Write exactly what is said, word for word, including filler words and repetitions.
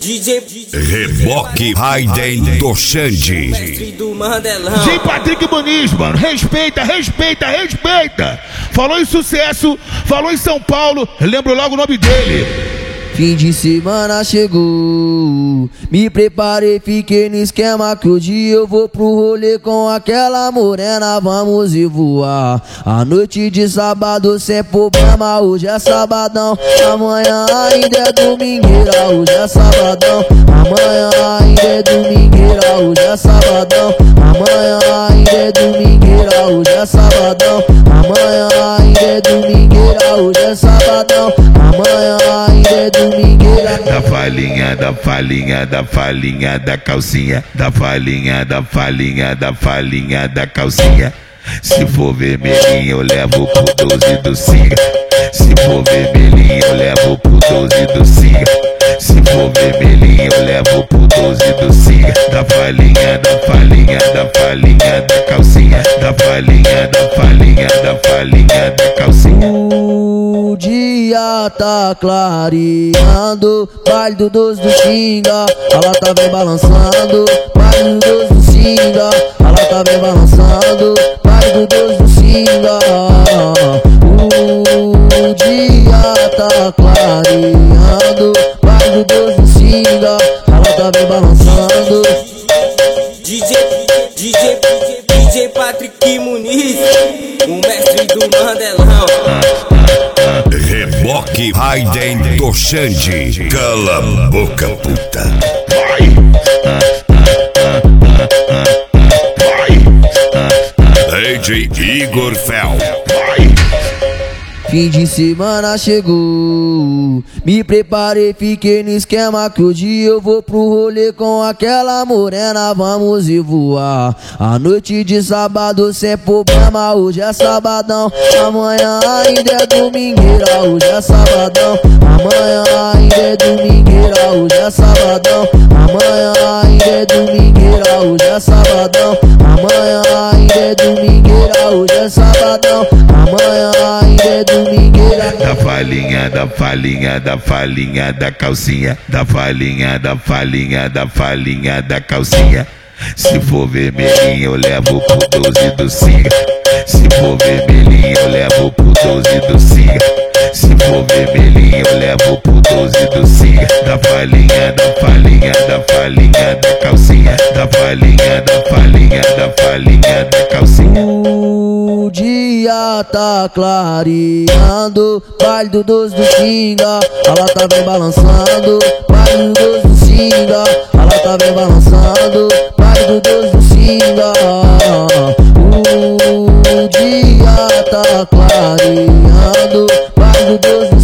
D J Reboque Raiden do Xande. Mestre do Mandelão. D J Patrick Muniz, mano, respeita, respeita, respeita. Falou em sucesso, falou em São Paulo, lembro logo o nome dele. Fim de semana chegou, me preparei, fiquei no esquema que hoje eu vou pro rolê com aquela morena, vamos ir voar. A noite de sábado sem problema, hoje é sabadão, amanhã ainda é domingueira, hoje é sabadão, amanhã ainda é domingueira, hoje é sabadão, amanhã ainda é domingueira, hoje é sabadão, amanhã ainda é domingueira, hoje é sabadão, amanhã ainda é domingueira. Da falinha, da falinha, da falinha, da calcinha, da falinha, da falinha, da falinha, da calcinha. Se for vermelhinho eu levo pro doze do Singa. Se for vermelhinho eu levo pro doze do Singa. Se for vermelhinho eu levo pro doze do Singa. Da falinha, da falinha, da falinha, da calcinha. Da falinha, da falinha, da falinha, da calcinha. O dia tá clareando, baile do doze do Xinga, a lata vem balançando, baile do doze do Xinga, a lata vem balançando, baile do doze do Xinga. O dia tá clareando, baile do doze do Xinga, a lata vem balançando. D J, D J, D J Patrick Muniz, o mestre do Mandelão. Reboque Raiden do Xande. Cala a boca, puta. Vai! D J Igor Fel. Vai! Fim de semana chegou, me preparei, fiquei no esquema que hoje eu vou pro rolê com aquela morena, vamos ir voar. A noite de sábado sem problema, hoje é sabadão, amanhã ainda é domingueira, hoje é sabadão, amanhã ainda é domingueira, hoje é sabadão, amanhã ainda é domingueira, hoje é sabadão, amanhã ainda é domingueira, hoje é sabadão, amanhã ainda é domingueira. Da falinha, da falinha, da falinha, da calcinha. Da falinha, da falinha, da falinha, da calcinha. Se for vermelhinho eu levo pro doze do Singa. Se for vermelhinho eu levo pro doze do Singa. Se for vermelhinho eu levo pro doze do Singa. Da falinha, da falinha, da falinha, da calcinha. Da falinha, da falinha, da falinha, da calcinha. O dia tá clareando, baile do doze do Xinga, a lata vem balançando, baile do doze do Xinga, a lata vem balançando, baile do doze do Xinga. O dia tá clareando, baile do doze do